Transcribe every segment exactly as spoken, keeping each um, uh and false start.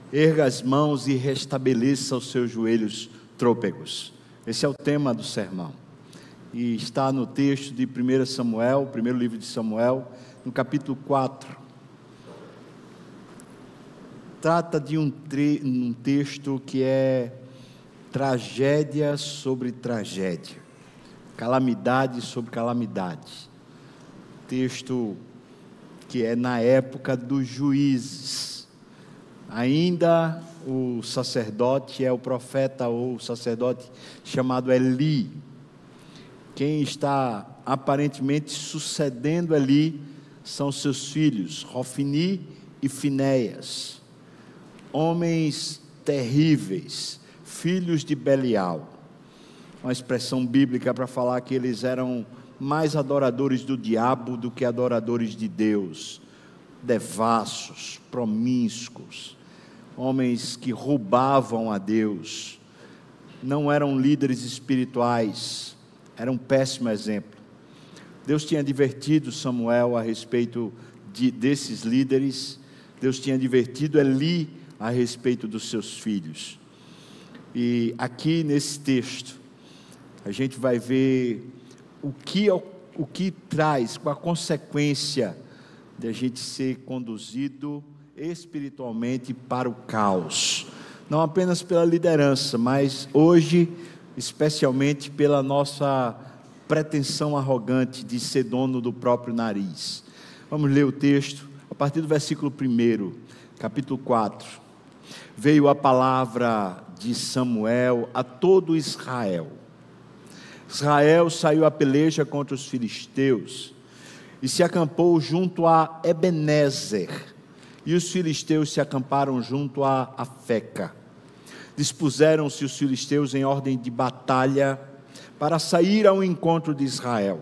Erga as mãos e restabeleça os seus joelhos trôpegos. Esse é o tema do sermão. E está no texto de primeiro Samuel, primeiro livro de Samuel, no capítulo quatro. Trata de um, tre- um texto que é tragédia sobre tragédia, calamidade sobre calamidade. Texto que é na época dos juízes. Ainda o sacerdote é o profeta ou o sacerdote chamado Eli. Quem está aparentemente sucedendo Eli são seus filhos, Hofni e Finéias, homens terríveis, filhos de Belial. Uma expressão bíblica para falar que eles eram mais adoradores do diabo do que adoradores de Deus, devassos, promíscuos, homens que roubavam a Deus, não eram líderes espirituais, era um péssimo exemplo. Deus tinha advertido Samuel a respeito de, desses líderes, Deus tinha advertido Eli a respeito dos seus filhos. E aqui nesse texto, a gente vai ver o que, o que traz, com a consequência de a gente ser conduzido espiritualmente para o caos. Não apenas pela liderança, mas hoje, especialmente pela nossa pretensão arrogante de ser dono do próprio nariz. Vamos ler o texto, a partir do versículo primeiro, capítulo quatro. Veio a palavra de Samuel a todo Israel. Israel saiu à peleja contra os filisteus e se acampou junto a Ebenezer, e os filisteus se acamparam junto a Afeca. Dispuseram-se os filisteus em ordem de batalha para sair ao encontro de Israel,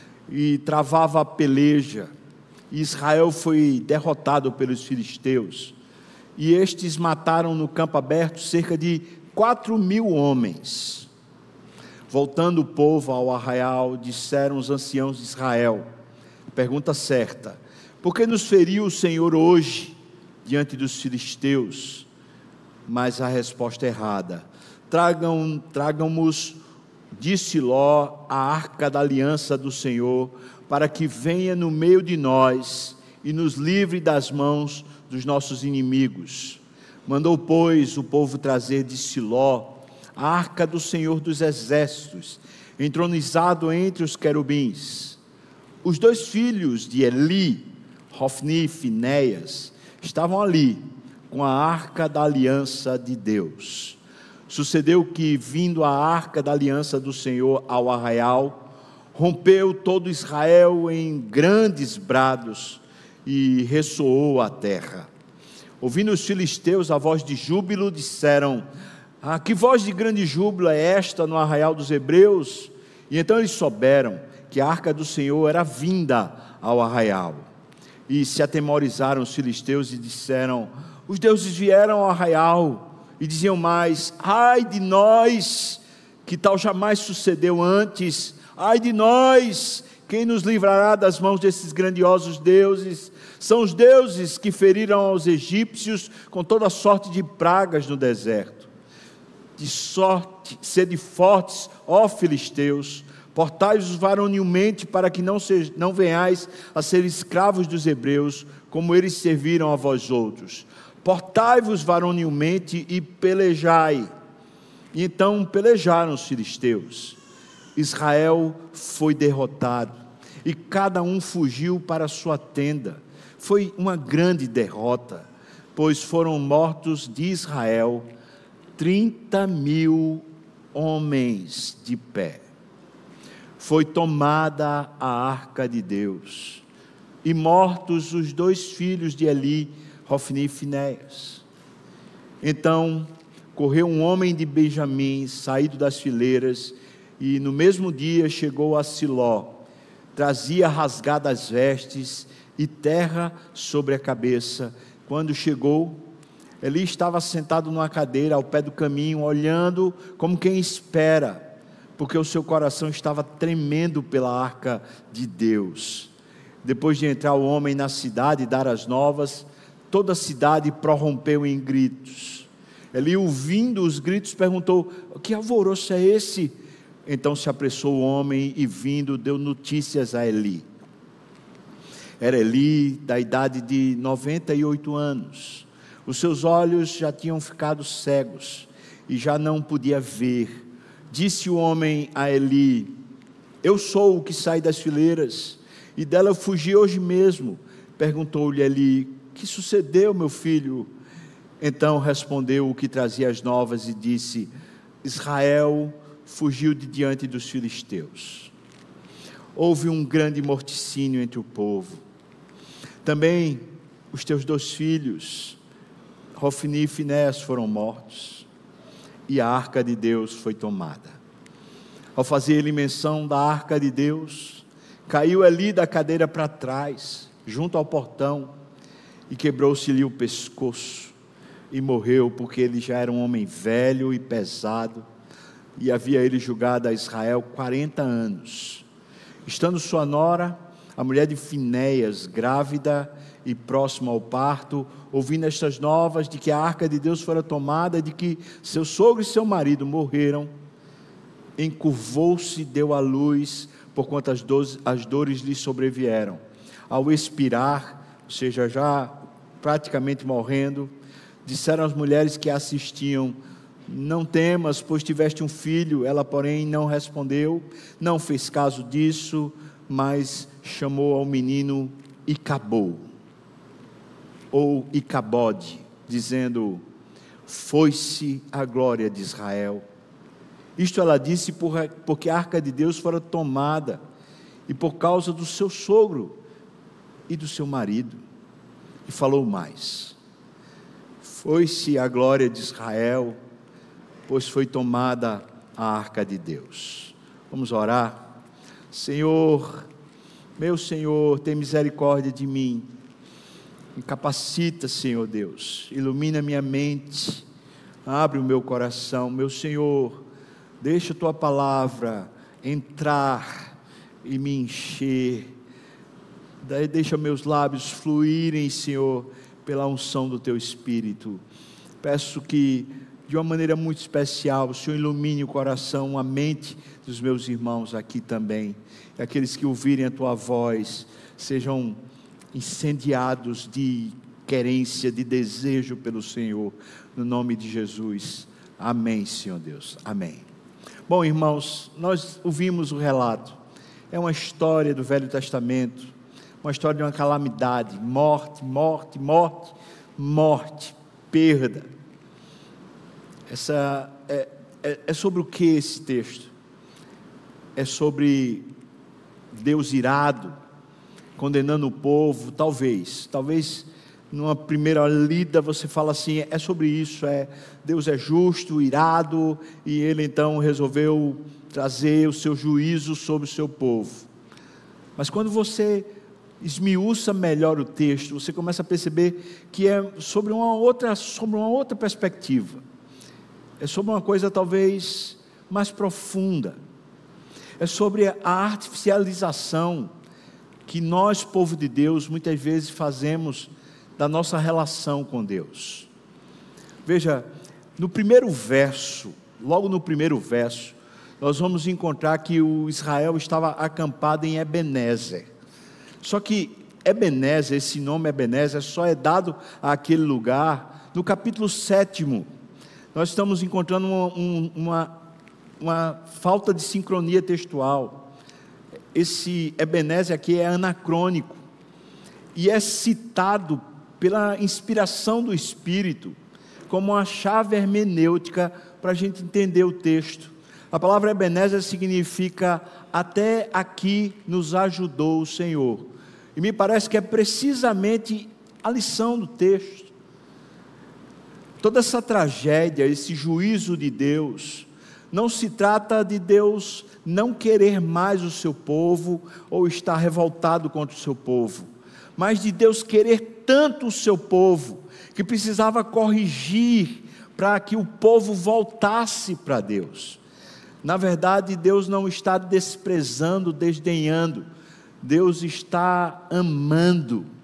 e travava a peleja, e Israel foi derrotado pelos filisteus, e estes mataram no campo aberto cerca de quatro mil homens. Voltando o povo ao arraial, disseram os anciãos de Israel, pergunta certa: por que nos feriu o Senhor hoje diante dos filisteus? Mas a resposta errada: tragam, tragam-nos de Siló a arca da aliança do Senhor, para que venha no meio de nós e nos livre das mãos dos nossos inimigos. Mandou, pois, o povo trazer de Siló a arca do Senhor dos exércitos, entronizado entre os querubins. Os dois filhos de Eli, Hofni e Finéias, estavam ali com a arca da aliança de Deus. Sucedeu que, vindo a arca da aliança do Senhor ao arraial, rompeu todo Israel em grandes brados e ressoou a terra. Ouvindo os filisteus a voz de júbilo, disseram: ah, que voz de grande júbilo é esta no arraial dos hebreus? E então eles souberam que a arca do Senhor era vinda ao arraial. E se atemorizaram os filisteus e disseram: os deuses vieram ao arraial. E diziam mais: ai de nós, que tal jamais sucedeu antes. Ai de nós, quem nos livrará das mãos desses grandiosos deuses? São os deuses que feriram aos egípcios com toda sorte de pragas no deserto. De sorte, sede fortes, ó filisteus, portai-vos varonilmente, para que não, se, não venhais a ser escravos dos hebreus, como eles serviram a vós outros. Portai-vos varonilmente e pelejai. E então pelejaram os filisteus. Israel foi derrotado, e cada um fugiu para a sua tenda. Foi uma grande derrota, pois foram mortos de Israel trinta mil homens de pé. Foi tomada a arca de Deus, e mortos os dois filhos de Eli, Hofni e Finéias. Então correu um homem de Benjamim, saído das fileiras, e no mesmo dia chegou a Siló. Trazia rasgadas vestes e terra sobre a cabeça. Quando chegou, Eli estava sentado numa cadeira ao pé do caminho, olhando como quem espera, porque o seu coração estava tremendo pela arca de Deus. Depois de entrar o homem na cidade e dar as novas, toda a cidade prorrompeu em gritos. Eli, ouvindo os gritos, perguntou: que alvoroço é esse? Então se apressou o homem e, vindo, deu notícias a Eli. Era Eli da idade de noventa e oito anos. Os seus olhos já tinham ficado cegos e já não podia ver. Disse o homem a Eli: eu sou o que sai das fileiras, e dela eu fugi hoje mesmo. Perguntou-lhe Eli: que sucedeu, meu filho? Então respondeu o que trazia as novas e disse: Israel fugiu de diante dos filisteus. Houve um grande morticínio entre o povo. Também os teus dois filhos, Hofni e Finéias, foram mortos, e a arca de Deus foi tomada. Ao fazer ele menção da arca de Deus, caiu ali da cadeira para trás, junto ao portão, e quebrou-se-lhe o pescoço, e morreu, porque ele já era um homem velho e pesado, e havia ele julgado a Israel quarenta anos. Estando sua nora, a mulher de Finéias, grávida e próxima ao parto, ouvindo estas novas de que a arca de Deus fora tomada, de que seu sogro e seu marido morreram, encurvou-se e deu à luz, porquanto as, doze, as dores lhe sobrevieram. Ao expirar, ou seja, já praticamente morrendo, disseram as mulheres que a assistiam: não temas, pois tiveste um filho. Ela, porém, não respondeu, não fez caso disso, mas chamou ao menino Icabô, ou Icabode, dizendo: foi-se a glória de Israel. Isto ela disse porque a arca de Deus fora tomada, e por causa do seu sogro e do seu marido. E falou mais: foi-se a glória de Israel, pois foi tomada a arca de Deus. Vamos orar. Senhor, meu Senhor, tem misericórdia de mim, me capacita, Senhor Deus, ilumina minha mente, abre o meu coração, meu Senhor, deixa a Tua palavra entrar e me encher, daí deixa meus lábios fluírem, Senhor, pela unção do Teu Espírito. Peço que, de uma maneira muito especial, o Senhor ilumine o coração, a mente dos meus irmãos aqui também, e aqueles que ouvirem a Tua voz, sejam incendiados de querência, de desejo pelo Senhor, no nome de Jesus, amém, Senhor Deus, amém. Bom, irmãos, nós ouvimos o relato, é uma história do Velho Testamento, uma história de uma calamidade, morte, morte, morte, morte, perda. Essa é, é, é sobre o que esse texto? É sobre Deus irado, condenando o povo, talvez, talvez numa primeira lida você fala assim, é sobre isso, é, Deus é justo, irado, e Ele então resolveu trazer o seu juízo sobre o seu povo. Mas quando você esmiuça melhor o texto, você começa a perceber que é sobre uma outra, sobre uma outra perspectiva, é sobre uma coisa talvez mais profunda, é sobre a artificialização que nós, povo de Deus, muitas vezes fazemos da nossa relação com Deus. Veja, no primeiro verso, logo no primeiro verso, nós vamos encontrar que o Israel estava acampado em Ebenezer. Só que Ebenezer, esse nome Ebenezer, só é dado àquele lugar no capítulo sétimo. Nós estamos encontrando uma, uma, uma falta de sincronia textual. Esse Ebenezer aqui é anacrônico e é citado pela inspiração do Espírito como uma chave hermenêutica para a gente entender o texto. A palavra Ebenezer significa até aqui nos ajudou o Senhor, e me parece que é precisamente a lição do texto. Toda essa tragédia, esse juízo de Deus, não se trata de Deus não querer mais o seu povo, ou estar revoltado contra o seu povo, mas de Deus querer tanto o seu povo, que precisava corrigir, para que o povo voltasse para Deus. Na verdade, Deus não está desprezando, desdenhando, Deus está amando,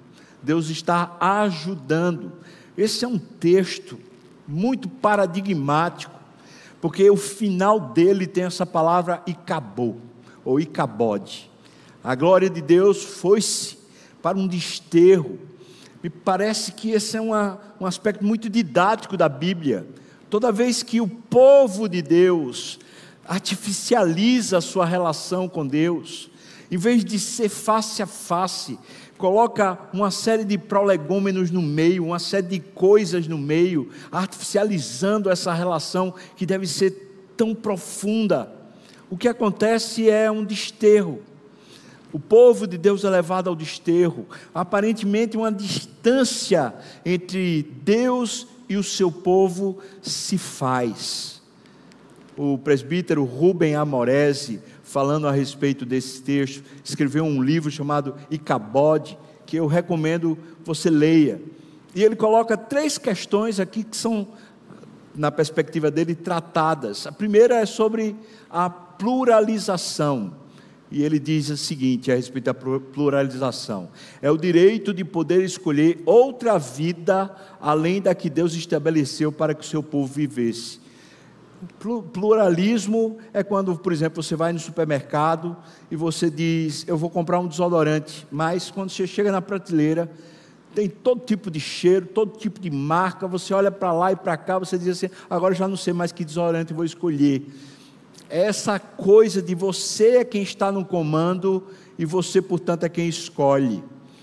Deus está ajudando. Esse é um texto muito paradigmático, porque o final dele tem essa palavra Icabô, ou Icabode. A glória de Deus foi-se para um desterro. Me parece que esse é uma, um aspecto muito didático da Bíblia. Toda vez que o povo de Deus artificializa a sua relação com Deus, em vez de ser face a face, coloca uma série de prolegômenos no meio, uma série de coisas no meio, artificializando essa relação que deve ser tão profunda. O que acontece é um desterro. O povo de Deus é levado ao desterro. Aparentemente uma distância entre Deus e o seu povo se faz. O presbítero Rubem Amorese, falando a respeito desse texto, escreveu um livro chamado Icabode, que eu recomendo você leia. E ele coloca três questões aqui que são, na perspectiva dele, tratadas. A primeira é sobre a pluralização. E ele diz o seguinte a respeito da pluralização: é o direito de poder escolher outra vida além da que Deus estabeleceu para que o seu povo vivesse. Pluralismo é quando, por exemplo, você vai no supermercado e você diz, eu vou comprar um desodorante, mas quando você chega na prateleira, tem todo tipo de cheiro, todo tipo de marca, você olha para lá e para cá, você diz assim, agora eu já não sei mais que desodorante eu vou escolher. Essa coisa de você é quem está no comando e você, portanto, é quem escolhe.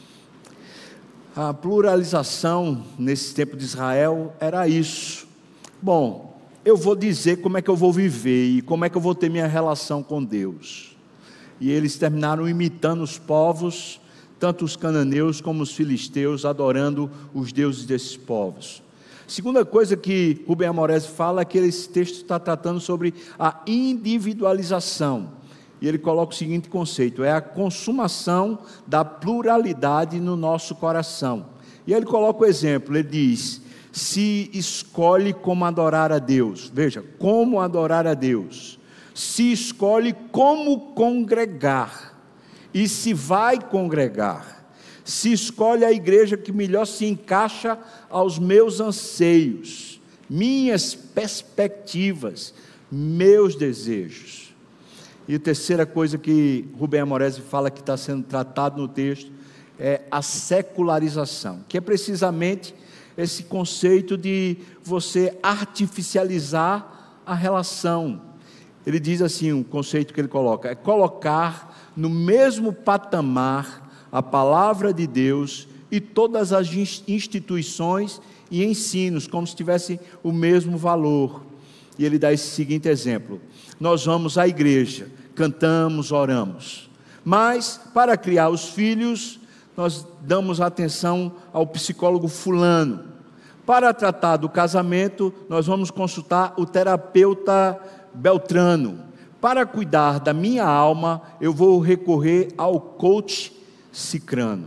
A pluralização nesse tempo de Israel era isso. Bom, eu vou dizer como é que eu vou viver e como é que eu vou ter minha relação com Deus. E eles terminaram imitando os povos, tanto os cananeus como os filisteus, adorando os deuses desses povos. Segunda coisa que Rubem Amorese fala é que esse texto está tratando sobre a individualização. E ele coloca o seguinte conceito: é a consumação da pluralidade no nosso coração. E ele coloca o exemplo, ele diz, se escolhe como adorar a Deus. Veja, como adorar a Deus. Se escolhe como congregar. E se vai congregar. Se escolhe a igreja que melhor se encaixa aos meus anseios, minhas perspectivas, meus desejos. E a terceira coisa que Rubem Amorese fala que está sendo tratado no texto é a secularização, que é precisamente esse conceito de você artificializar a relação. Ele diz assim, um conceito que ele coloca, é colocar no mesmo patamar a palavra de Deus e todas as instituições e ensinos, como se tivessem o mesmo valor. E ele dá esse seguinte exemplo: nós vamos à igreja, cantamos, oramos, mas para criar os filhos, nós damos atenção ao psicólogo fulano. Para tratar do casamento, nós vamos consultar o terapeuta Beltrano. Para cuidar da minha alma, eu vou recorrer ao coach cicrano.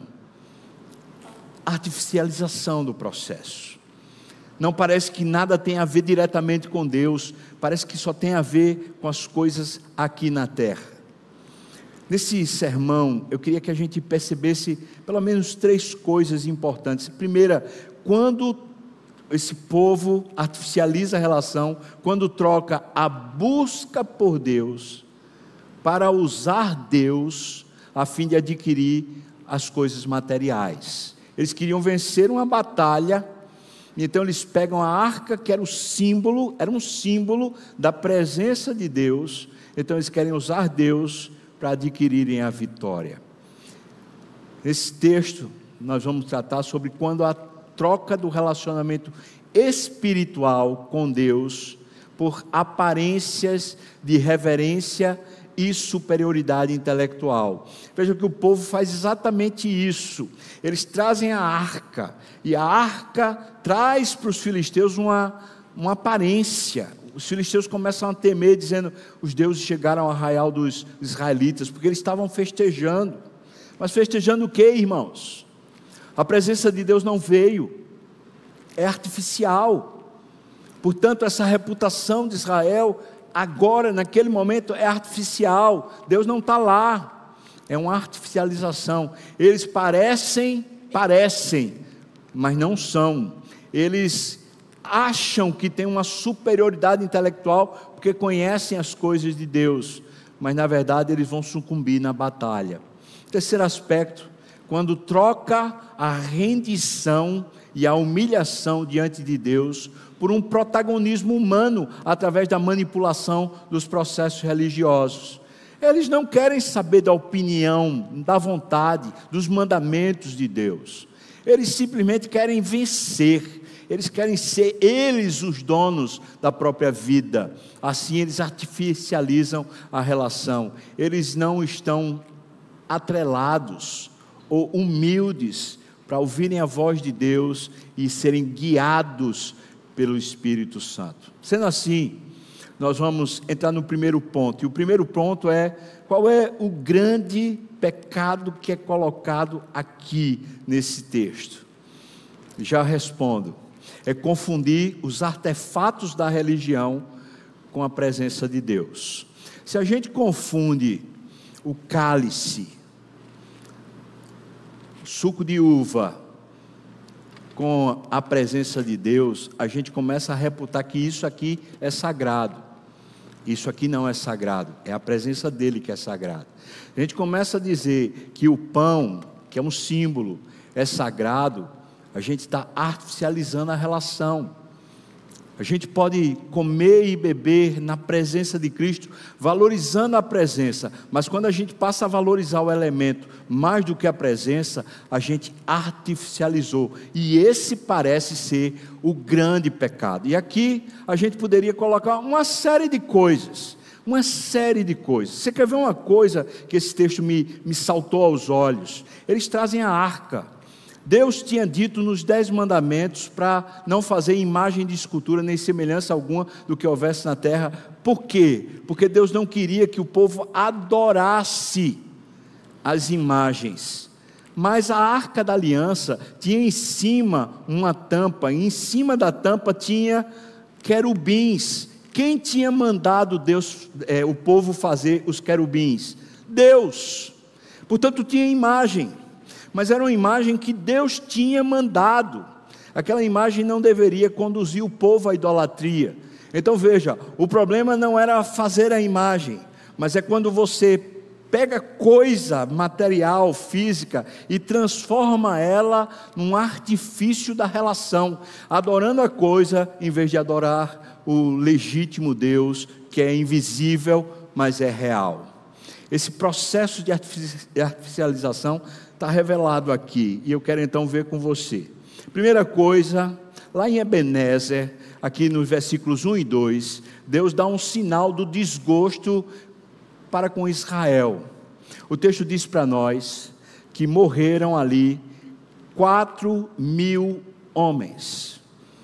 Artificialização do processo. Não parece que nada tem a ver diretamente com Deus, parece que só tem a ver com as coisas aqui na terra. Nesse sermão, eu queria que a gente percebesse pelo menos três coisas importantes. Primeira, quando esse povo artificializa a relação, quando troca a busca por Deus para usar Deus a fim de adquirir as coisas materiais. Eles queriam vencer uma batalha, então eles pegam a arca, que era o símbolo, era um símbolo da presença de Deus, então eles querem usar Deus para adquirirem a vitória. Nesse texto, nós vamos tratar sobre quando a troca do relacionamento espiritual com Deus, por aparências de reverência e superioridade intelectual. Veja que o povo faz exatamente isso. Eles trazem a arca, e a arca traz para os filisteus uma, uma aparência. Os filisteus começam a temer, dizendo, os deuses chegaram ao arraial dos israelitas, porque eles estavam festejando. Mas festejando o quê, irmãos? A presença de Deus não veio, é artificial. Portanto, essa reputação de Israel agora, naquele momento, é artificial. Deus não está lá, é uma artificialização. Eles parecem parecem, mas não são. Eles acham que têm uma superioridade intelectual porque conhecem as coisas de Deus, mas na verdade eles vão sucumbir na batalha. Terceiro aspecto, quando troca a rendição e a humilhação diante de Deus por um protagonismo humano através da manipulação dos processos religiosos. Eles não querem saber da opinião, da vontade, dos mandamentos de Deus. Eles simplesmente querem vencer. Eles querem ser eles os donos da própria vida. Assim eles artificializam a relação. Eles não estão atrelados ou humildes para ouvirem a voz de Deus e serem guiados pelo Espírito Santo. Sendo assim, nós vamos entrar no primeiro ponto. E o primeiro ponto é: qual é o grande pecado que é colocado aqui nesse texto? Já respondo. É confundir os artefatos da religião com a presença de Deus. Se a gente confunde o cálice, o suco de uva, com a presença de Deus, a gente começa a reputar que isso aqui é sagrado. Isso aqui não é sagrado, é a presença dele que é sagrada. A gente começa a dizer que o pão, que é um símbolo, é sagrado, a gente está artificializando a relação. A gente pode comer e beber na presença de Cristo, valorizando a presença, mas quando a gente passa a valorizar o elemento mais do que a presença, a gente artificializou, e esse parece ser o grande pecado. E aqui a gente poderia colocar uma série de coisas, uma série de coisas. Você quer ver uma coisa que esse texto me, me saltou aos olhos? Eles trazem a arca. Deus tinha dito nos dez mandamentos para não fazer imagem de escultura nem semelhança alguma do que houvesse na terra. Por quê? Porque Deus não queria que o povo adorasse as imagens. Mas a arca da aliança tinha em cima uma tampa, e em cima da tampa tinha querubins. Quem tinha mandado Deus, é, o povo fazer os querubins? Deus. Portanto tinha imagem. Mas era uma imagem que Deus tinha mandado. Aquela imagem não deveria conduzir o povo à idolatria. Então veja, o problema não era fazer a imagem, mas é quando você pega coisa material, física, e transforma ela num artifício da relação, adorando a coisa em vez de adorar o legítimo Deus, que é invisível, mas é real. Esse processo de artificialização está revelado aqui, e eu quero então ver com você. Primeira coisa, lá em Ebenezer, aqui nos versículos um e dois, Deus dá um sinal do desgosto para com Israel. O texto diz para nós que morreram ali quatro mil homens.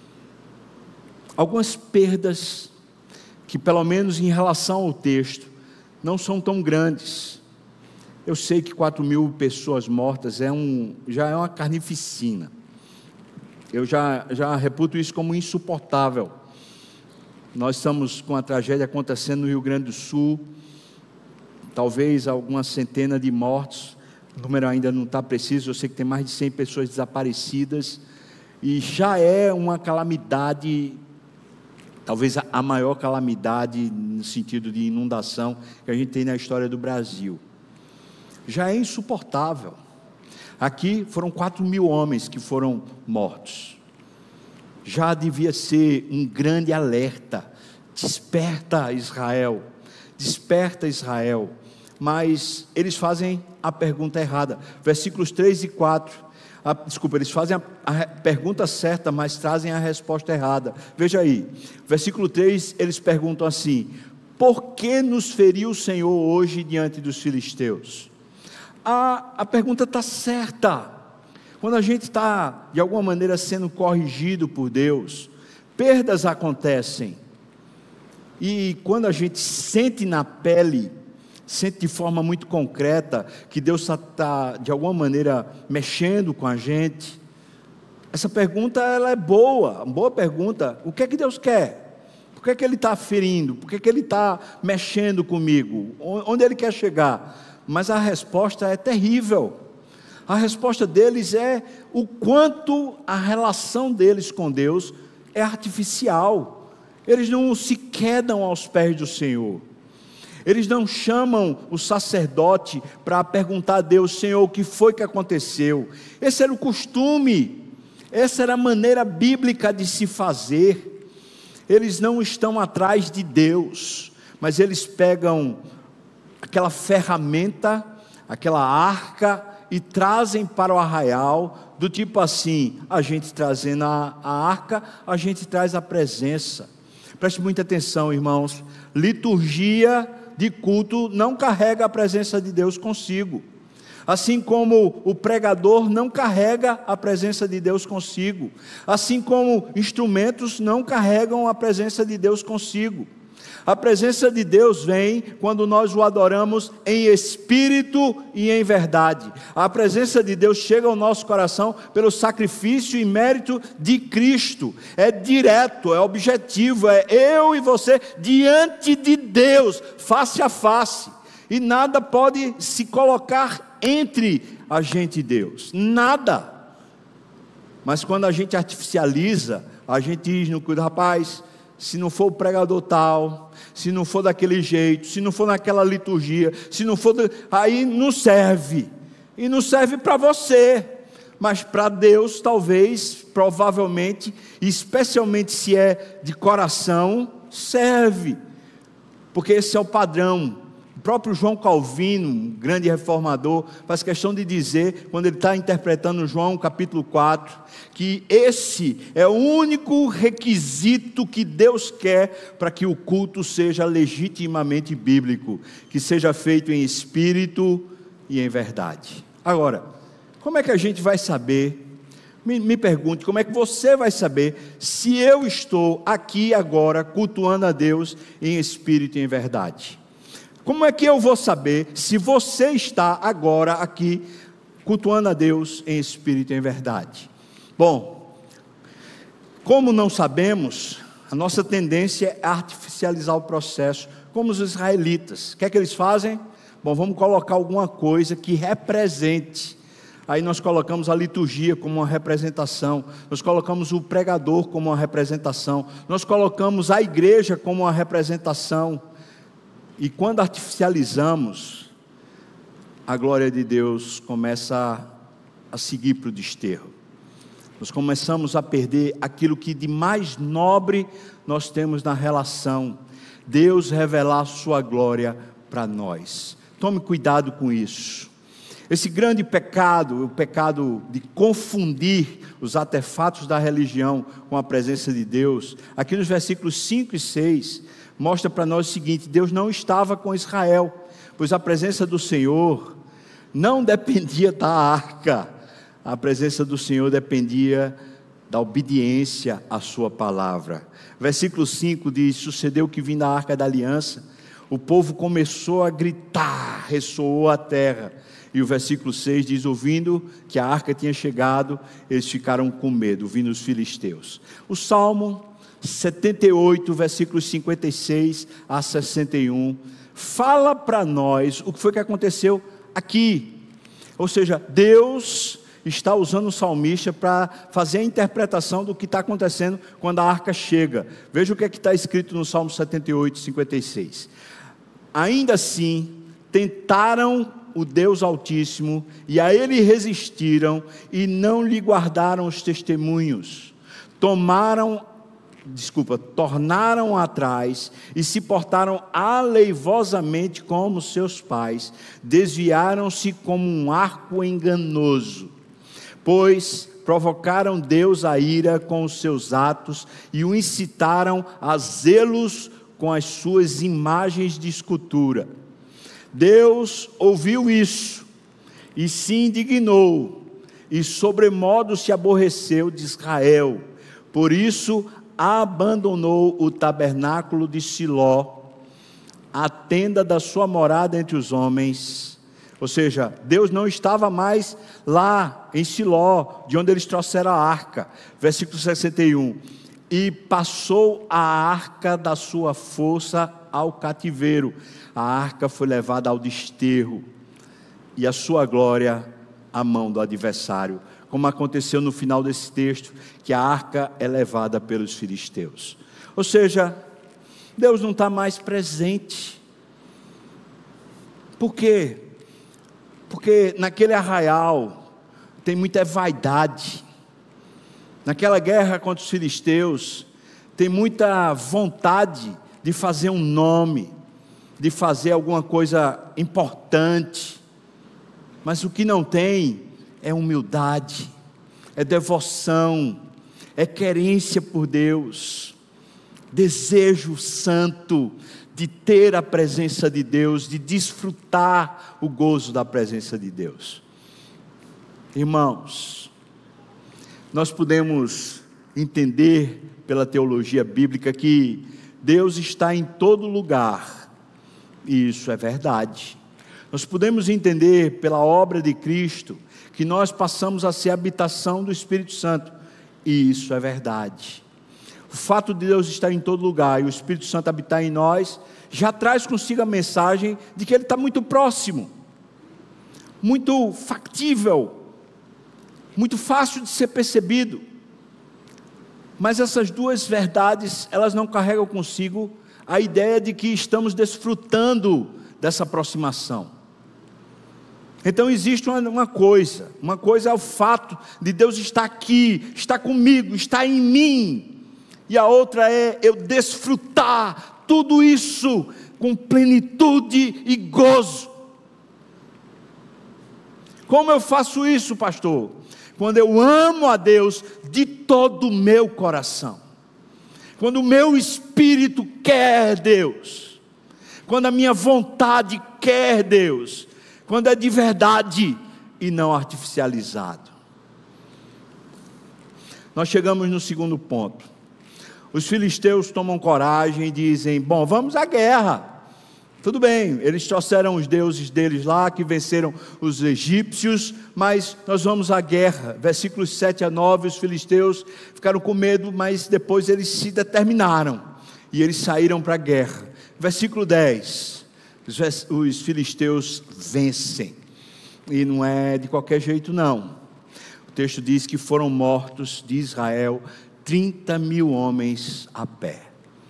Algumas perdas que, pelo menos em relação ao texto, não são tão grandes. Eu sei que quatro mil pessoas mortas é um, já é uma carnificina. Eu já, já reputo isso como insuportável. Nós estamos com a tragédia acontecendo no Rio Grande do Sul, talvez algumas centenas de mortos, o número ainda não está preciso, eu sei que tem mais de cem pessoas desaparecidas, e já é uma calamidade, talvez a maior calamidade no sentido de inundação que a gente tem na história do Brasil. Já é insuportável. Aqui foram quatro mil homens que foram mortos. Já devia ser um grande alerta. Desperta Israel, desperta Israel. Mas eles fazem a pergunta errada. Versículos três e quatro. A, desculpa, eles fazem a, a pergunta certa, mas trazem a resposta errada. Veja aí, versículo três, eles perguntam assim: por que nos feriu o Senhor hoje diante dos filisteus? A, a pergunta está certa. Quando a gente está, de alguma maneira, sendo corrigido por Deus, perdas acontecem. E quando a gente sente na pele, sente de forma muito concreta, que Deus está, de alguma maneira, mexendo com a gente, essa pergunta ela é boa, uma boa pergunta. O que é que Deus quer? Por que é que Ele está ferindo? Por que é que Ele está mexendo comigo? Onde Ele quer chegar? Mas a resposta é terrível. A resposta deles é o quanto a relação deles com Deus é artificial. Eles não se quedam aos pés do Senhor. Eles não chamam o sacerdote para perguntar a Deus: Senhor, o que foi que aconteceu? Esse era o costume, essa era a maneira bíblica de se fazer. Eles não estão atrás de Deus, mas eles pegam aquela ferramenta, aquela arca, e trazem para o arraial, do tipo assim: a gente trazendo a, a arca, a gente traz a presença. Preste muita atenção, irmãos, liturgia de culto não carrega a presença de Deus consigo, assim como o pregador não carrega a presença de Deus consigo, assim como instrumentos não carregam a presença de Deus consigo. A presença de Deus vem quando nós o adoramos em espírito e em verdade. A presença de Deus chega ao nosso coração pelo sacrifício e mérito de Cristo. É direto, é objetivo, é eu e você diante de Deus, face a face. E nada pode se colocar entre a gente e Deus, nada. Mas quando a gente artificializa, a gente diz no cuidado: rapaz, se não for o pregador tal, se não for daquele jeito, se não for naquela liturgia, se não for, do... aí não serve, e não serve para você, mas para Deus talvez, provavelmente, especialmente se é de coração, serve, porque esse é o padrão. O próprio João Calvino, um grande reformador, faz questão de dizer, quando ele está interpretando João capítulo quatro, que esse é o único requisito que Deus quer para que o culto seja legitimamente bíblico, que seja feito em espírito e em verdade. Agora, como é que a gente vai saber, me, me pergunte, como é que você vai saber se eu estou aqui agora cultuando a Deus em espírito e em verdade? Como é que eu vou saber se você está agora aqui cultuando a Deus em espírito e em verdade? Bom, como não sabemos, a nossa tendência é artificializar o processo, como os israelitas. O que é que eles fazem? Bom, vamos colocar alguma coisa que represente. Aí nós colocamos a liturgia como uma representação, nós colocamos o pregador como uma representação, nós colocamos a igreja como uma representação. E quando artificializamos, a glória de Deus começa a seguir para o desterro. Nós começamos a perder aquilo que de mais nobre nós temos na relação. Deus revelar a sua glória para nós. Tome cuidado com isso. Esse grande pecado, o pecado de confundir os artefatos da religião com a presença de Deus, aqui nos versículos cinco e seis, mostra para nós o seguinte: Deus não estava com Israel, pois a presença do Senhor não dependia da arca, a presença do Senhor dependia da obediência à sua palavra. Versículo cinco diz: sucedeu que vindo a arca da aliança, o povo começou a gritar, ressoou a terra. E o versículo seis diz: ouvindo que a arca tinha chegado, eles ficaram com medo, vindo os filisteus. O Salmo setenta e oito, versículos cinquenta e seis a sessenta e um, fala para nós o que foi que aconteceu aqui. Ou seja, Deus está usando o salmista para fazer a interpretação do que está acontecendo quando a arca chega. Veja o que é que está escrito no Salmo setenta e oito, cinquenta e seis. Ainda assim, tentaram o Deus Altíssimo, e a ele resistiram, e não lhe guardaram os testemunhos. Tomaram Desculpa, tornaram atrás e se portaram aleivosamente como seus pais, desviaram-se como um arco enganoso, pois provocaram Deus a ira com os seus atos e o incitaram a zelos com as suas imagens de escultura. Deus ouviu isso e se indignou, e sobremodo se aborreceu de Israel. Por isso abandonou o tabernáculo de Siló, a tenda da sua morada entre os homens. Ou seja, Deus não estava mais lá em Siló, de onde eles trouxeram a arca. Versículo sessenta e um. E passou a arca da sua força ao cativeiro. A arca foi levada ao desterro, e a sua glória a mão do adversário, como aconteceu no final desse texto, que a arca é levada pelos filisteus. Ou seja, Deus não está mais presente. Por quê? Porque naquele arraial tem muita vaidade. Naquela guerra contra os filisteus, tem muita vontade de fazer um nome, de fazer alguma coisa importante. Mas o que não tem é humildade, é devoção, é querência por Deus, desejo santo de ter a presença de Deus, de desfrutar o gozo da presença de Deus. Irmãos, nós podemos entender pela teologia bíblica que Deus está em todo lugar, e isso é verdade. Nós podemos entender pela obra de Cristo que nós passamos a ser a habitação do Espírito Santo, e isso é verdade. O fato de Deus estar em todo lugar e o Espírito Santo habitar em nós, já traz consigo a mensagem de que Ele está muito próximo, muito factível, muito fácil de ser percebido. Mas essas duas verdades, elas não carregam consigo a ideia de que estamos desfrutando dessa aproximação. Então existe uma, uma coisa, uma coisa é o fato de Deus estar aqui, estar comigo, estar em mim, e a outra é eu desfrutar tudo isso com plenitude e gozo. Como eu faço isso, pastor? Quando eu amo a Deus de todo o meu coração, quando o meu espírito quer Deus, quando a minha vontade quer Deus, quando é de verdade e não artificializado. Nós chegamos no segundo ponto. Os filisteus tomam coragem e dizem: bom, vamos à guerra. Tudo bem, eles trouxeram os deuses deles lá, que venceram os egípcios, mas nós vamos à guerra. Versículos sete a nove, os filisteus ficaram com medo, mas depois eles se determinaram, e eles saíram para a guerra. Versículo dez, os filisteus vencem, e não é de qualquer jeito não. O texto diz que foram mortos de Israel trinta mil homens a pé.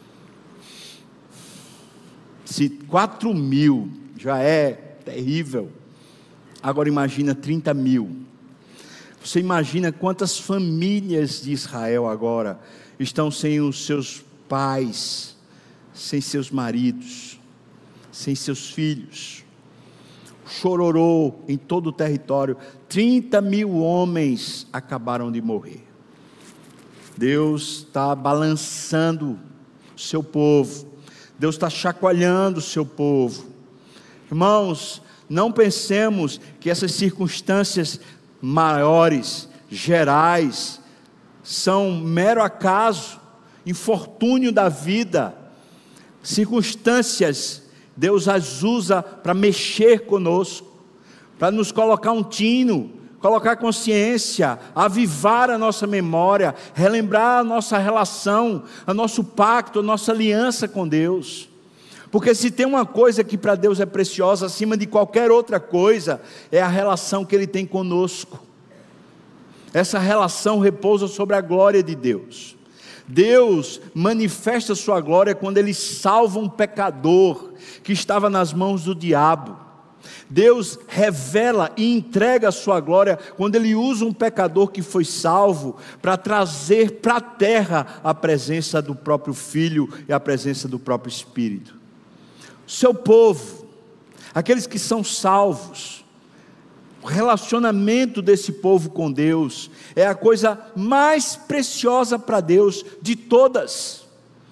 Se quatro mil já é terrível, agora imagina trinta mil. Você imagina quantas famílias de Israel agora estão sem os seus pais, sem seus maridos, sem seus filhos. Chororô em todo o território. trinta mil homens acabaram de morrer. Deus está balançando o seu povo, Deus está chacoalhando o seu povo. Irmãos, não pensemos que essas circunstâncias maiores, gerais, são mero acaso, infortúnio da vida. Circunstâncias, Deus as usa para mexer conosco, para nos colocar um tino, colocar consciência, avivar a nossa memória, relembrar a nossa relação, o nosso pacto, a nossa aliança com Deus. Porque se tem uma coisa que para Deus é preciosa acima de qualquer outra coisa, é a relação que Ele tem conosco. Essa relação repousa sobre a glória de Deus. Deus manifesta sua glória quando Ele salva um pecador que estava nas mãos do diabo. Deus revela e entrega a sua glória quando Ele usa um pecador que foi salvo para trazer para a terra a presença do próprio Filho e a presença do próprio Espírito. O seu povo, aqueles que são salvos, o relacionamento desse povo com Deus é a coisa mais preciosa para Deus de todas.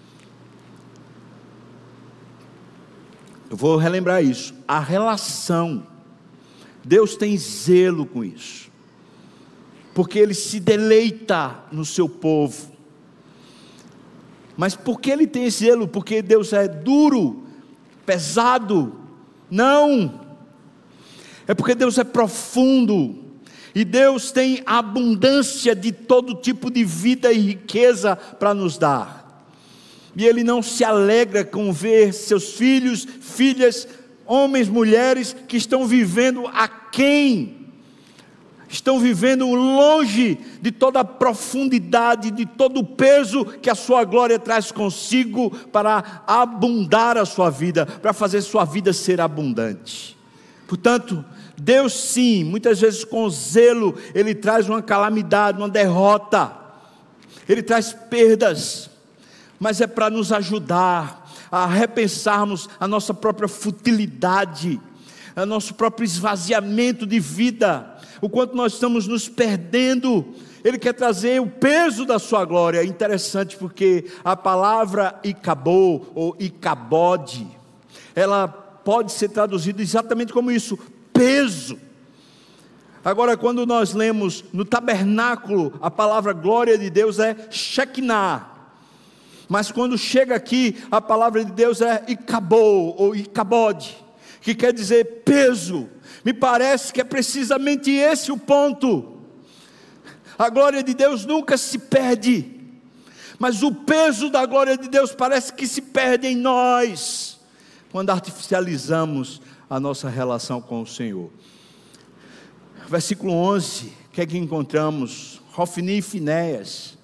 Eu vou relembrar isso, a relação, Deus tem zelo com isso, porque Ele se deleita no seu povo. Mas por que Ele tem zelo? Porque Deus é duro, pesado? Não, é porque Deus é profundo, e Deus tem abundância de todo tipo de vida e riqueza para nos dar. E Ele não se alegra com ver seus filhos, filhas, homens, mulheres que estão vivendo aquém estão vivendo longe de toda a profundidade, de todo o peso que a sua glória traz consigo para abundar a sua vida, para fazer sua vida ser abundante. Portanto, Deus sim, muitas vezes com zelo, Ele traz uma calamidade, uma derrota, Ele traz perdas, mas é para nos ajudar a repensarmos a nossa própria futilidade, o nosso próprio esvaziamento de vida, o quanto nós estamos nos perdendo. Ele quer trazer o peso da sua glória. É interessante porque a palavra Icabô ou Icabode, ela pode ser traduzida exatamente como isso, peso. Agora, quando nós lemos no tabernáculo, a palavra glória de Deus é Shekinah, mas quando chega aqui, a palavra de Deus é Icabô ou Icabode, que quer dizer peso. Me parece que é precisamente esse o ponto. A glória de Deus nunca se perde, mas o peso da glória de Deus parece que se perde em nós, quando artificializamos a nossa relação com o Senhor. Versículo onze, o que é que encontramos? Hofni e Finéias,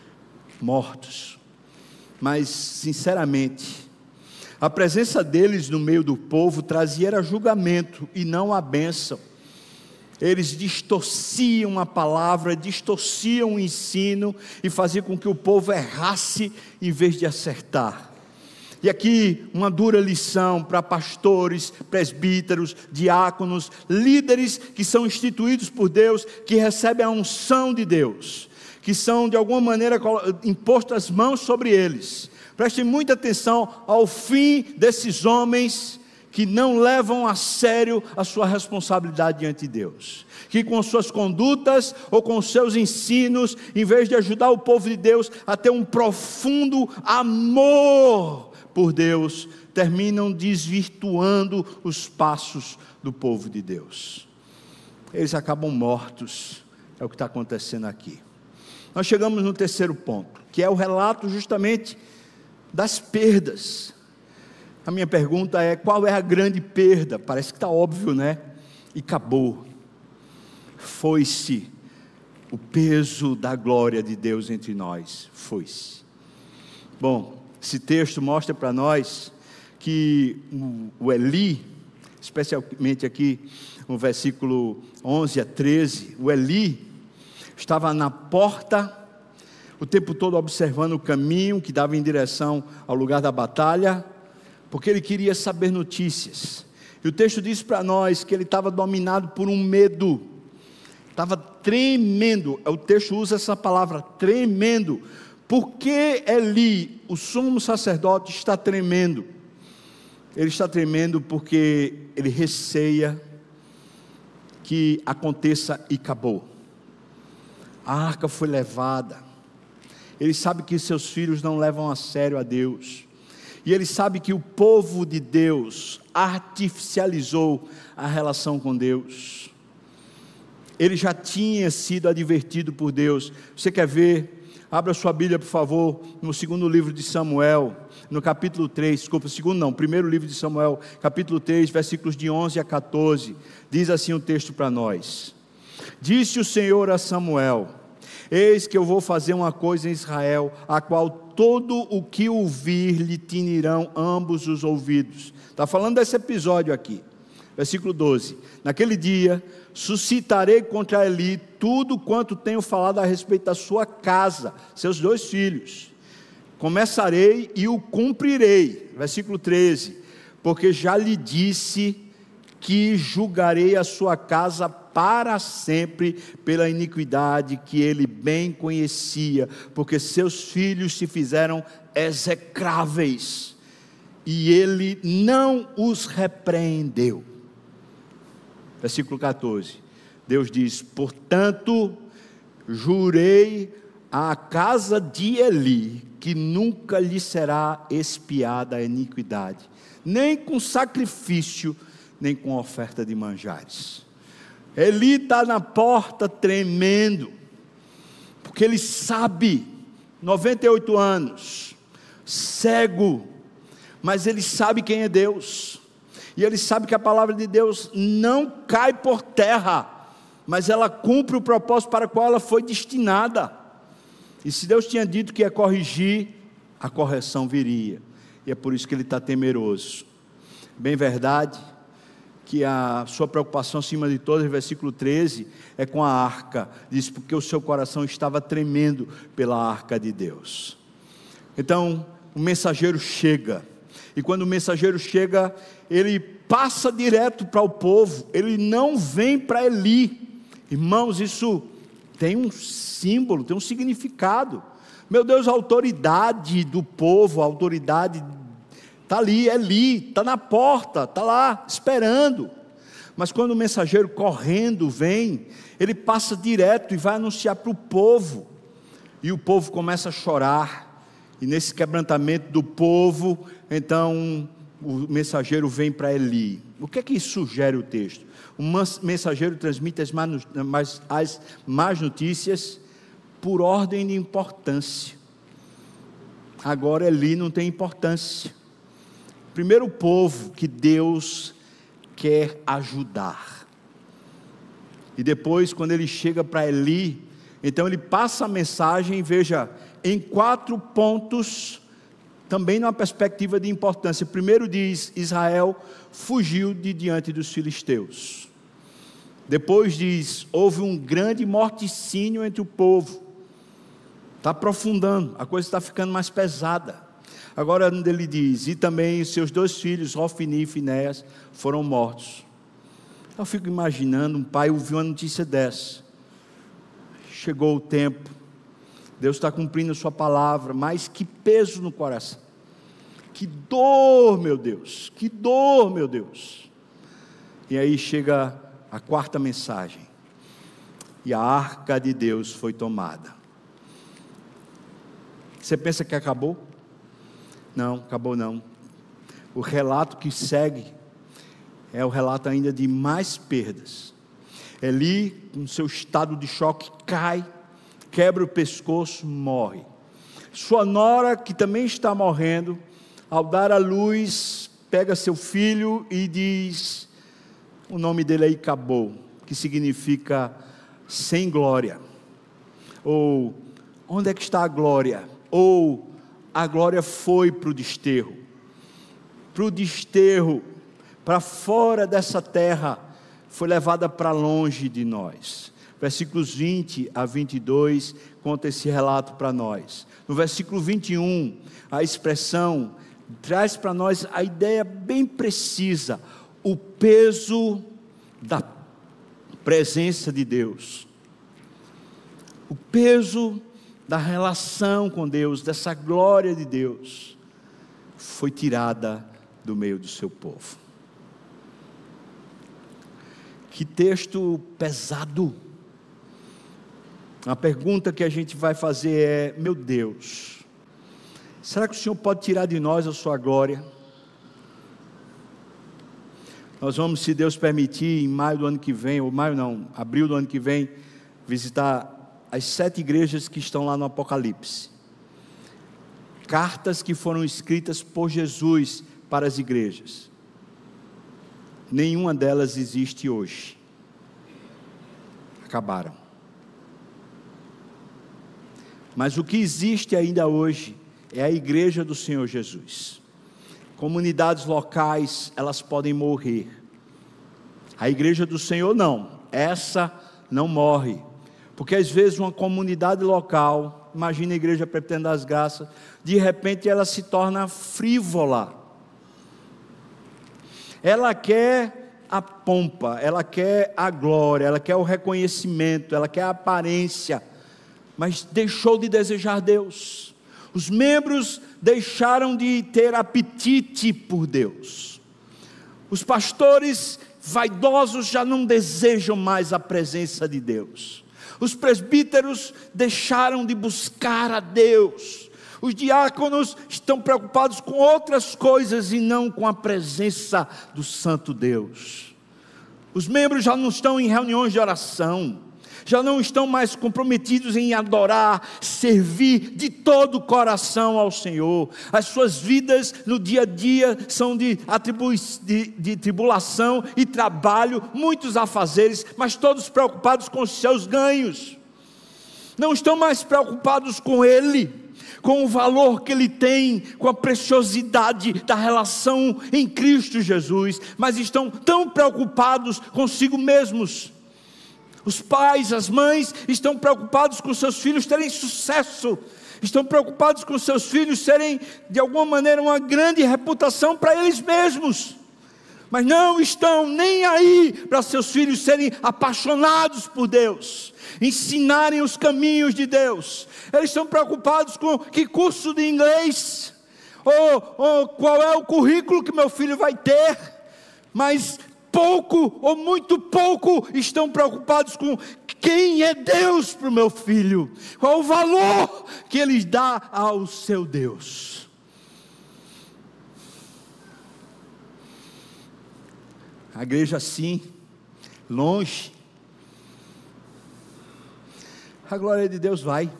mortos. Mas, sinceramente, a presença deles no meio do povo trazia julgamento e não a bênção. Eles distorciam a palavra, distorciam o ensino e faziam com que o povo errasse em vez de acertar. E aqui uma dura lição para pastores, presbíteros, diáconos, líderes que são instituídos por Deus, que recebem a unção de Deus, que são de alguma maneira impostas as mãos sobre eles. Prestem muita atenção ao fim desses homens que não levam a sério a sua responsabilidade diante de Deus, que com suas condutas ou com seus ensinos, em vez de ajudar o povo de Deus a ter um profundo amor por Deus, terminam desvirtuando os passos do povo de Deus. Eles acabam mortos, é o que está acontecendo aqui. Nós chegamos no terceiro ponto, que é o relato justamente das perdas. A minha pergunta é: qual é a grande perda? Parece que está óbvio, né? E acabou. Foi-se o peso da glória de Deus entre nós. Foi-se. Bom, esse texto mostra para nós que o Eli, especialmente aqui no versículo onze a treze, o Eli estava na porta, o tempo todo observando o caminho que dava em direção ao lugar da batalha, porque ele queria saber notícias. E o texto diz para nós que ele estava dominado por um medo, estava tremendo. O texto usa essa palavra, tremendo. Por que Eli, o sumo sacerdote, está tremendo? Ele está tremendo porque ele receia que aconteça e acabou. A arca foi levada. Ele sabe que seus filhos não levam a sério a Deus. E ele sabe que o povo de Deus artificializou a relação com Deus. Ele já tinha sido advertido por Deus. Você quer ver? Abra sua Bíblia, por favor, no segundo livro de Samuel, no capítulo três, desculpa, segundo não, primeiro livro de Samuel, capítulo três, versículos de onze a quatorze, diz assim o texto para nós: Disse o Senhor a Samuel: Eis que eu vou fazer uma coisa em Israel, a qual todo o que ouvir lhe tinirão ambos os ouvidos. Está falando desse episódio aqui, versículo doze, naquele dia suscitarei contra Eli tudo quanto tenho falado a respeito da sua casa, seus dois filhos. Começarei e o cumprirei. Versículo treze, porque já lhe disse que julgarei a sua casa para sempre pela iniquidade que ele bem conhecia, porque seus filhos se fizeram execráveis e ele não os repreendeu. Versículo quatorze, Deus diz: portanto, jurei à casa de Eli que nunca lhe será expiada a iniquidade, nem com sacrifício, nem com oferta de manjares. Eli está na porta tremendo, porque ele sabe, noventa e oito anos, cego, mas ele sabe quem é Deus. E ele sabe que a palavra de Deus não cai por terra. mas ela cumpre o propósito para o qual ela foi destinada. E se Deus tinha dito que ia corrigir, a correção viria. E é por isso que ele está temeroso. Bem verdade que a sua preocupação acima de todas, versículo treze, é com a arca. Diz, porque o seu coração estava tremendo pela arca de Deus. Então, o mensageiro chega. E quando o mensageiro chega, ele passa direto para o povo. Ele não vem para Eli. Irmãos, isso tem um símbolo, tem um significado. Meu Deus, a autoridade do povo, a autoridade está ali, é ali, está na porta, está lá, esperando. Mas quando o mensageiro correndo vem, ele passa direto e vai anunciar para o povo. E o povo começa a chorar. E nesse quebrantamento do povo, então o mensageiro vem para Eli. O que é que isso sugere o texto? O mensageiro transmite as más, as más notícias por ordem de importância. Agora Eli não tem importância. Primeiro o povo que Deus quer ajudar. E depois, quando ele chega para Eli, então ele passa a mensagem, veja, em quatro pontos, também numa perspectiva de importância. Primeiro diz, Israel fugiu de diante dos filisteus. Depois diz, houve um grande morticínio entre o povo. Está aprofundando, a coisa está ficando mais pesada. Agora ele diz, e também seus dois filhos, Ofni e Finéias, foram mortos. Eu fico imaginando, um pai ouviu uma notícia dessa. Chegou o tempo, Deus está cumprindo a sua palavra, mas que peso no coração. Que dor, meu Deus, que dor, meu Deus. E aí chega a quarta mensagem. E a arca de Deus foi tomada. Você pensa que acabou? Não, acabou não. O relato que segue é o relato ainda de mais perdas. Eli, com seu estado de choque, cai, quebra o pescoço, morre. Sua nora, que também está morrendo, ao dar à luz, pega seu filho e diz, o nome dele é Icabô, que significa sem glória. Ou, onde é que está a glória? Ou, a glória foi para o desterro, para o desterro, para fora dessa terra, foi levada para longe de nós. Versículos vinte a vinte e dois, conta esse relato para nós. No versículo vinte e um, a expressão traz para nós a ideia bem precisa, o peso da presença de Deus, o peso da relação com Deus, dessa glória de Deus, foi tirada do meio do seu povo. Que texto pesado. A pergunta que a gente vai fazer é, meu Deus, será que o Senhor pode tirar de nós a sua glória? Nós vamos, se Deus permitir, em maio do ano que vem, ou maio não, abril do ano que vem, visitar as sete igrejas que estão lá no Apocalipse. Cartas que foram escritas por Jesus para as igrejas. Nenhuma delas existe hoje. Acabaram. Mas o que existe ainda hoje é a igreja do Senhor Jesus. Comunidades locais, elas podem morrer. A igreja do Senhor não. Essa não morre. Porque às vezes uma comunidade local, imagina a igreja Presbiteriana das Graças, de repente ela se torna frívola. Ela quer a pompa, ela quer a glória, ela quer o reconhecimento, ela quer a aparência, mas deixou de desejar Deus. Os membros deixaram de ter apetite por Deus. Os pastores vaidosos já não desejam mais a presença de Deus. Os presbíteros deixaram de buscar a Deus. Os diáconos estão preocupados com outras coisas e não com a presença do Santo Deus. Os membros já não estão em reuniões de oração. já não estão mais comprometidos em adorar, servir de todo o coração ao Senhor. As suas vidas no dia a dia são de, atribu- de, de tribulação e trabalho, muitos afazeres, mas todos preocupados com os seus ganhos. Não estão mais preocupados com Ele, com o valor que Ele tem, com a preciosidade da relação em Cristo Jesus, mas estão tão preocupados consigo mesmos. Os pais, as mães estão preocupados com seus filhos terem sucesso, estão preocupados com seus filhos serem de alguma maneira uma grande reputação para eles mesmos, mas não estão nem aí para seus filhos serem apaixonados por Deus, ensinarem os caminhos de Deus. Eles estão preocupados com que curso de inglês, ou, ou qual é o currículo que meu filho vai ter, mas pouco ou muito pouco estão preocupados com quem é Deus para o meu filho, qual o valor que ele dá ao seu Deus. A igreja assim, longe, a glória de Deus vai,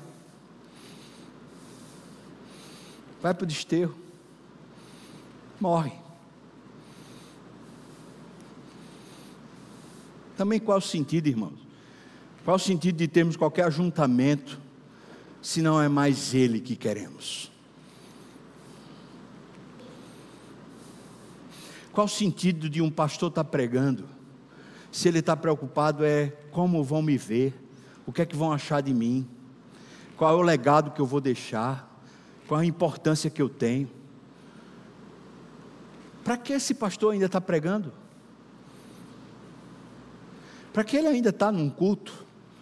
vai para o desterro, morre. Também qual o sentido, irmãos? Qual o sentido de termos qualquer ajuntamento, se não é mais Ele que queremos? Qual o sentido de um pastor estar pregando, se ele está preocupado é como vão me ver, o que é que vão achar de mim, qual é o legado que eu vou deixar, qual a importância que eu tenho? Para que esse pastor ainda está pregando? Para que ele ainda está num culto?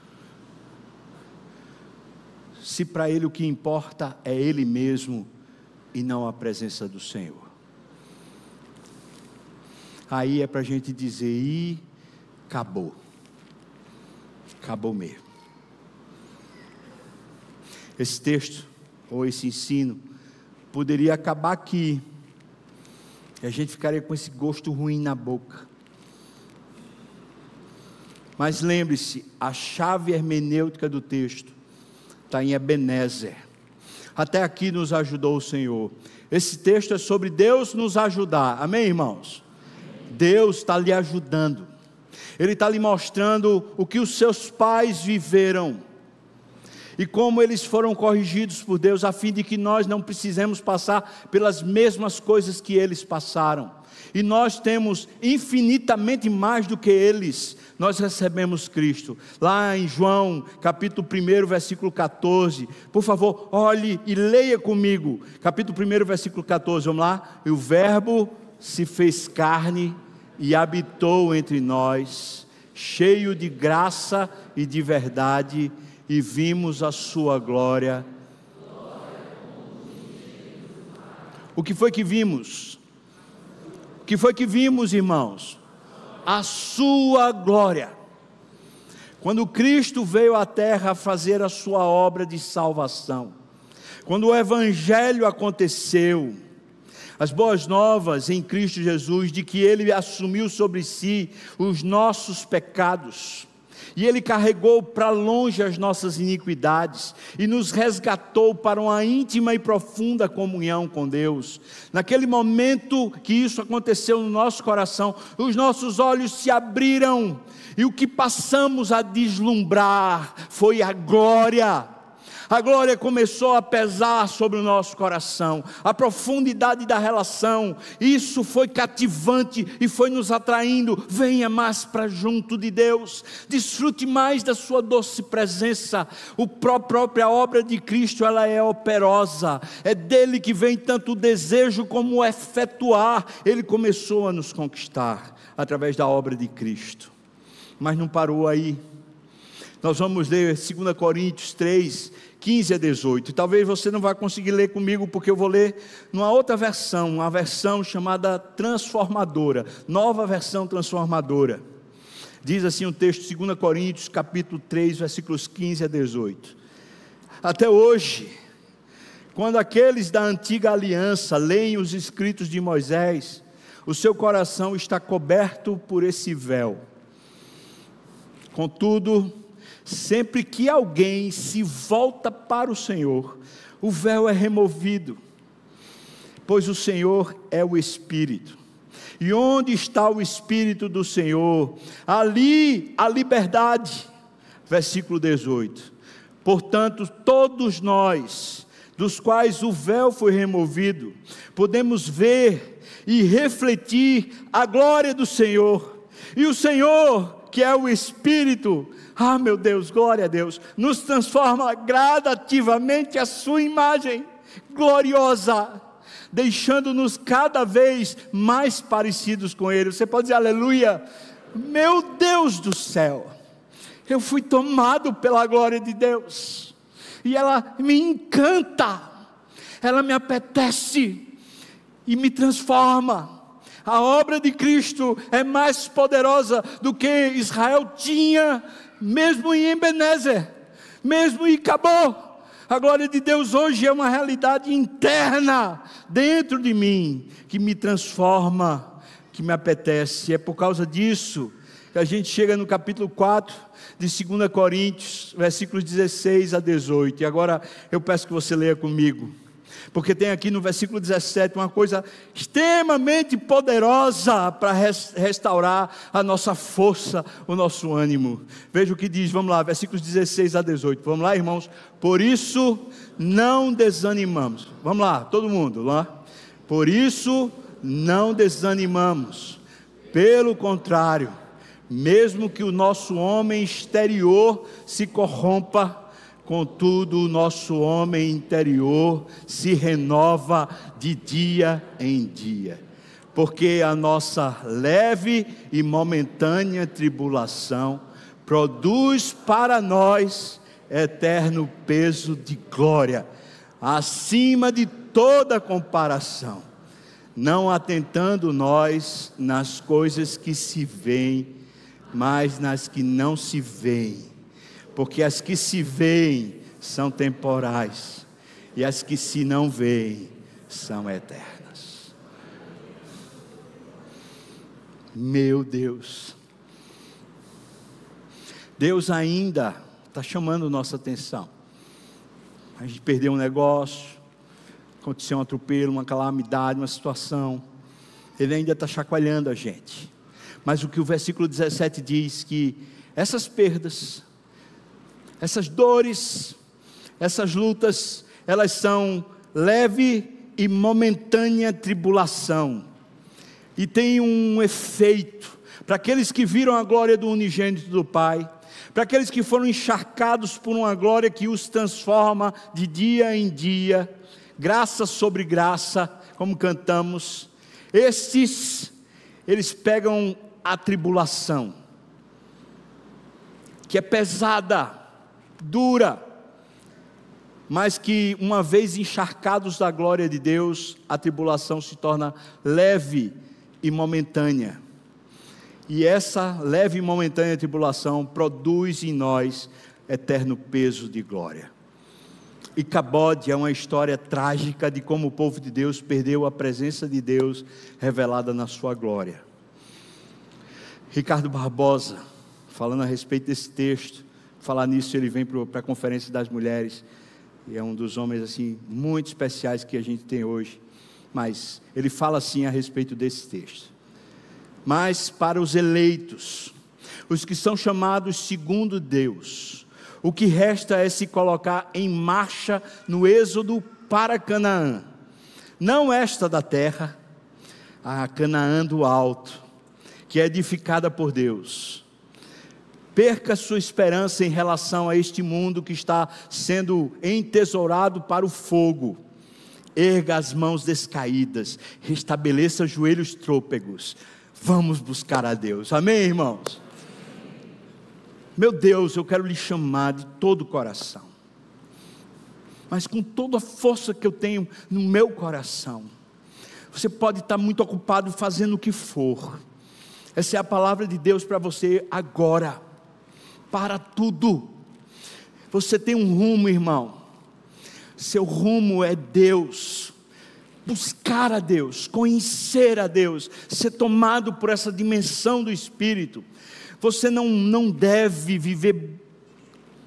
Se para ele o que importa é ele mesmo e não a presença do Senhor. Aí é para a gente dizer, e acabou, acabou mesmo. Esse texto, ou esse ensino, poderia acabar aqui, e a gente ficaria com esse gosto ruim na boca. Mas lembre-se, a chave hermenêutica do texto está em Ebenezer. Até aqui nos ajudou o Senhor. Esse texto é sobre Deus nos ajudar, amém, irmãos? Deus está lhe ajudando, Ele está lhe mostrando o que os seus pais viveram, e como eles foram corrigidos por Deus, a fim de que nós não precisemos passar pelas mesmas coisas que eles passaram, e nós temos infinitamente mais do que eles, nós recebemos Cristo, lá em João, capítulo um, versículo catorze, por favor, olhe e leia comigo, capítulo um, versículo catorze, vamos lá, e o verbo se fez carne e habitou entre nós, cheio de graça e de verdade, e vimos a sua glória. O que foi que vimos? O que foi que vimos, irmãos? A sua glória. Quando Cristo veio à terra fazer a sua obra de salvação, quando o Evangelho aconteceu, as boas novas em Cristo Jesus, de que Ele assumiu sobre si os nossos pecados, e Ele carregou para longe as nossas iniquidades, e nos resgatou para uma íntima e profunda comunhão com Deus. Naquele momento que isso aconteceu no nosso coração, os nossos olhos se abriram, e o que passamos a deslumbrar foi a glória. A glória começou a pesar sobre o nosso coração, a profundidade da relação, isso foi cativante e foi nos atraindo. Venha mais para junto de Deus, desfrute mais da sua doce presença. A própria obra de Cristo, ela é operosa, é dele que vem tanto o desejo como o efetuar. Ele começou a nos conquistar através da obra de Cristo, mas não parou aí. Nós vamos ler dois Coríntios três, quinze a dezoito, e talvez você não vá conseguir ler comigo, porque eu vou ler numa outra versão, uma versão chamada transformadora, nova versão transformadora. Diz assim o texto, dois Coríntios capítulo três, versículos quinze a dezoito. Até hoje, quando aqueles da antiga aliança leem os escritos de Moisés, o seu coração está coberto por esse véu. Contudo, sempre que alguém se volta para o Senhor, o véu é removido, pois o Senhor é o Espírito. E onde está o Espírito do Senhor, ali a liberdade. Versículo dezoito. Portanto, todos nós, dos quais o véu foi removido, podemos ver e refletir a glória do Senhor. E o Senhor, que é o Espírito, ah meu Deus, glória a Deus, nos transforma gradativamente a sua imagem gloriosa, deixando-nos cada vez mais parecidos com Ele. Você pode dizer aleluia? Meu Deus do céu, eu fui tomado pela glória de Deus, e ela me encanta, ela me apetece, e me transforma. A obra de Cristo é mais poderosa do que Israel tinha, mesmo em Ebenezer, mesmo em Cabó. A glória de Deus hoje é uma realidade interna dentro de mim, que me transforma, que me apetece. É por causa disso que a gente chega no capítulo quatro de dois Coríntios, versículos dezesseis a dezoito. E agora eu peço que você leia comigo, porque tem aqui no versículo dezessete uma coisa extremamente poderosa para restaurar a nossa força, o nosso ânimo. Veja o que diz, vamos lá, versículos dezesseis a dezoito. Vamos lá, irmãos. Por isso não desanimamos. Vamos lá, todo mundo lá. Por isso não desanimamos. Pelo contrário, mesmo que o nosso homem exterior se corrompa, contudo, o nosso homem interior se renova de dia em dia, porque a nossa leve e momentânea tribulação produz para nós eterno peso de glória, acima de toda comparação, não atentando nós nas coisas que se veem, mas nas que não se veem. Porque as que se veem são temporais, e as que se não veem são eternas. Meu Deus, Deus ainda está chamando nossa atenção. A gente perdeu um negócio, aconteceu um atropelo, uma calamidade, uma situação, Ele ainda está chacoalhando a gente. Mas o que o versículo dezessete diz, que essas perdas, essas dores, essas lutas, elas são leve e momentânea tribulação, e tem um efeito, para aqueles que viram a glória do unigênito do Pai, para aqueles que foram encharcados por uma glória que os transforma de dia em dia, graça sobre graça, como cantamos. Estes, eles pegam a tribulação, que é pesada, dura, mas que uma vez encharcados da glória de Deus, a tribulação se torna leve e momentânea, e essa leve e momentânea tribulação produz em nós eterno peso de glória. E Cabode é uma história trágica de como o povo de Deus perdeu a presença de Deus revelada na sua glória. Ricardo Barbosa, falando a respeito desse texto, falar nisso, ele vem para a conferência das mulheres, e é um dos homens assim, muito especiais que a gente tem hoje, mas ele fala assim a respeito desse texto. Mas para os eleitos, os que são chamados segundo Deus, o que resta é se colocar em marcha no êxodo para Canaã, não esta da terra, a Canaã do alto, que é edificada por Deus. Perca sua esperança em relação a este mundo que está sendo entesourado para o fogo. Erga as mãos descaídas, restabeleça joelhos trôpegos. Vamos buscar a Deus, amém, irmãos? Meu Deus, eu quero lhe chamar de todo o coração, mas com toda a força que eu tenho no meu coração. Você pode estar muito ocupado fazendo o que for, essa é a palavra de Deus para você agora. Para tudo, você tem um rumo, irmão, seu rumo é Deus, buscar a Deus, conhecer a Deus, ser tomado por essa dimensão do Espírito. Você não, não deve viver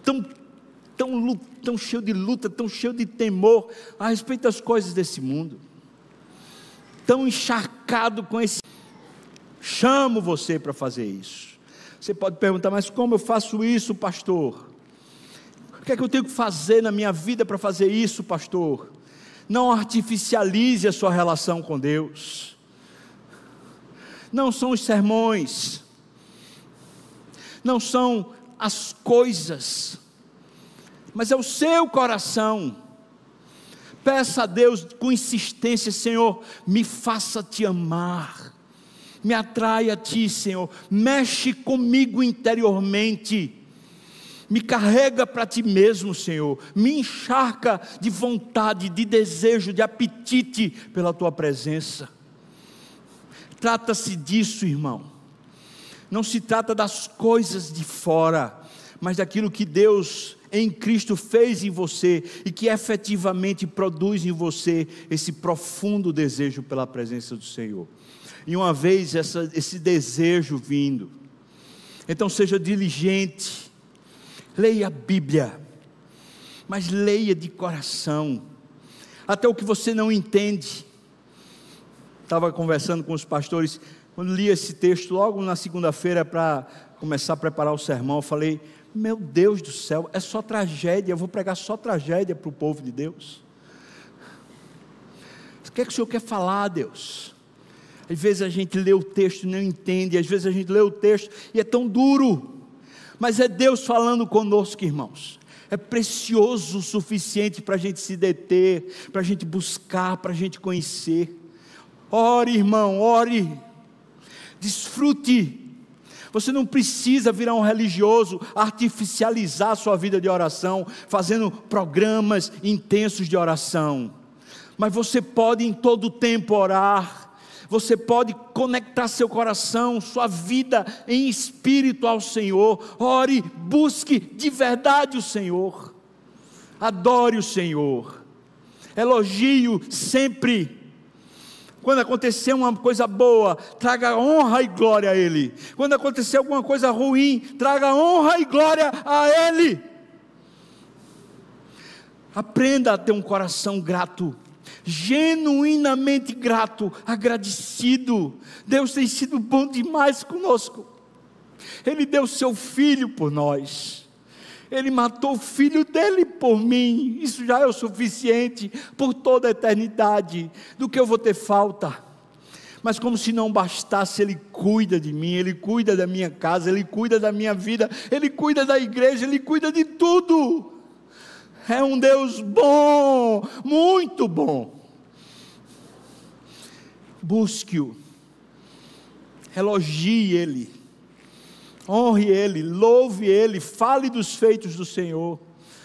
tão, tão, tão cheio de luta, tão cheio de temor a respeito das coisas desse mundo, tão encharcado com esse. Chamo você para fazer isso. Você pode perguntar, mas como eu faço isso, pastor? O que é que eu tenho que fazer na minha vida para fazer isso, pastor? Não artificialize a sua relação com Deus. Não são os sermões, não são as coisas, mas é o seu coração. Peça a Deus com insistência: Senhor, me faça te amar, me atrai a ti, Senhor, mexe comigo interiormente, me carrega para ti mesmo, Senhor, me encharca de vontade, de desejo, de apetite pela tua presença. Trata-se disso, irmão. Não se trata das coisas de fora, mas daquilo que Deus em Cristo fez em você e que efetivamente produz em você esse profundo desejo pela presença do Senhor. E uma vez essa, esse desejo vindo, então seja diligente, leia a Bíblia, mas leia de coração, até o que você não entende. Estava conversando com os pastores, quando li esse texto, logo na segunda-feira, para começar a preparar o sermão, eu falei: meu Deus do céu, é só tragédia, eu vou pregar só tragédia para o povo de Deus. O que é que o Senhor quer falar, Deus? Às vezes a gente lê o texto e não entende, às vezes a gente lê o texto e é tão duro, mas é Deus falando conosco, irmãos. É precioso o suficiente para a gente se deter, para a gente buscar, para a gente conhecer. Ore, irmão, ore, desfrute. Você não precisa virar um religioso, artificializar a sua vida de oração, fazendo programas intensos de oração, mas você pode em todo tempo orar, você pode conectar seu coração, sua vida em espírito ao Senhor. Ore, busque de verdade o Senhor, adore o Senhor, elogie-o sempre. Quando acontecer uma coisa boa, traga honra e glória a Ele. Quando acontecer alguma coisa ruim, traga honra e glória a Ele. Aprenda a ter um coração grato, genuinamente grato, agradecido. Deus tem sido bom demais conosco. Ele deu seu Filho por nós. Ele matou o Filho dele por mim. Isso já é o suficiente por toda a eternidade. Do que eu vou ter falta? Mas como se não bastasse, Ele cuida de mim, Ele cuida da minha casa, Ele cuida da minha vida, Ele cuida da igreja, Ele cuida de tudo. É um Deus bom, muito bom. Busque-o, elogie Ele, honre Ele, louve Ele, fale dos feitos do Senhor.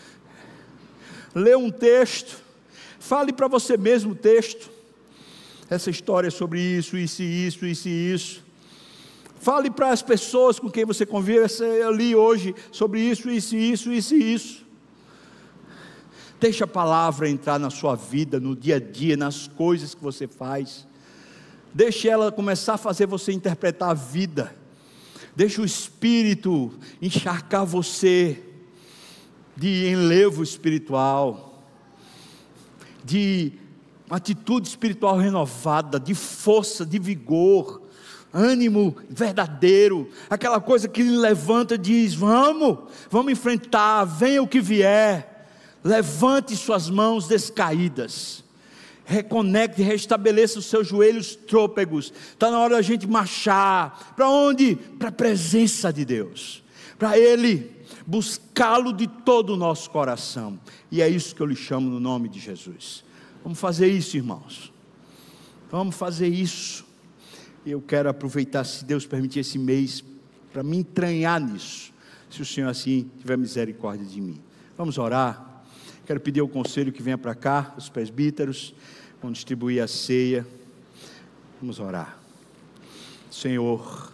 Lê um texto, fale para você mesmo o texto. Essa história sobre isso, isso e isso, isso e isso. Fale para as pessoas com quem você conversa. Eu li hoje sobre isso, isso, isso, isso e isso. Deixa a palavra entrar na sua vida, no dia a dia, nas coisas que você faz. Deixe ela começar a fazer você interpretar a vida. Deixe o Espírito encharcar você de enlevo espiritual, de atitude espiritual renovada, de força, de vigor, ânimo verdadeiro, aquela coisa que lhe levanta e diz: vamos, vamos enfrentar, venha o que vier. Levante suas mãos descaídas, reconecte, restabeleça os seus joelhos trôpegos. Está na hora da gente marchar. Para onde? Para a presença de Deus, para Ele, buscá-lo de todo o nosso coração. E é isso que eu lhe chamo no nome de Jesus. Vamos fazer isso, irmãos, vamos fazer isso. Eu quero aproveitar, se Deus permitir, esse mês para me entranhar nisso, se o Senhor assim tiver misericórdia de mim. Vamos orar. Quero pedir ao conselho que venha para cá, os presbíteros, vão distribuir a ceia. Vamos orar. Senhor,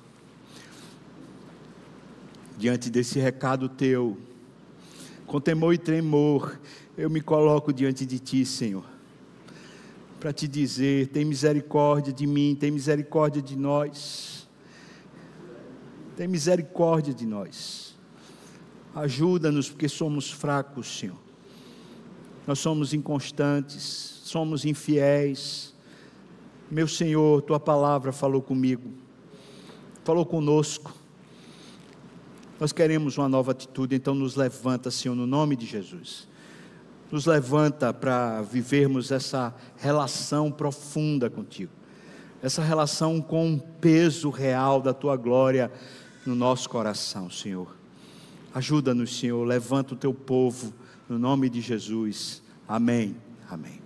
diante desse recado teu, com temor e tremor, eu me coloco diante de ti, Senhor, para te dizer: tem misericórdia de mim, tem misericórdia de nós, tem misericórdia de nós. Ajuda-nos, porque somos fracos, Senhor. Nós somos inconstantes, somos infiéis. Meu Senhor, Tua palavra falou comigo, falou conosco. Nós queremos uma nova atitude, então nos levanta, Senhor, no nome de Jesus. Nos levanta para vivermos essa relação profunda contigo, essa relação com o peso real da Tua glória no nosso coração, Senhor. Ajuda-nos, Senhor, levanta o Teu povo, no nome de Jesus. Amém. Amém.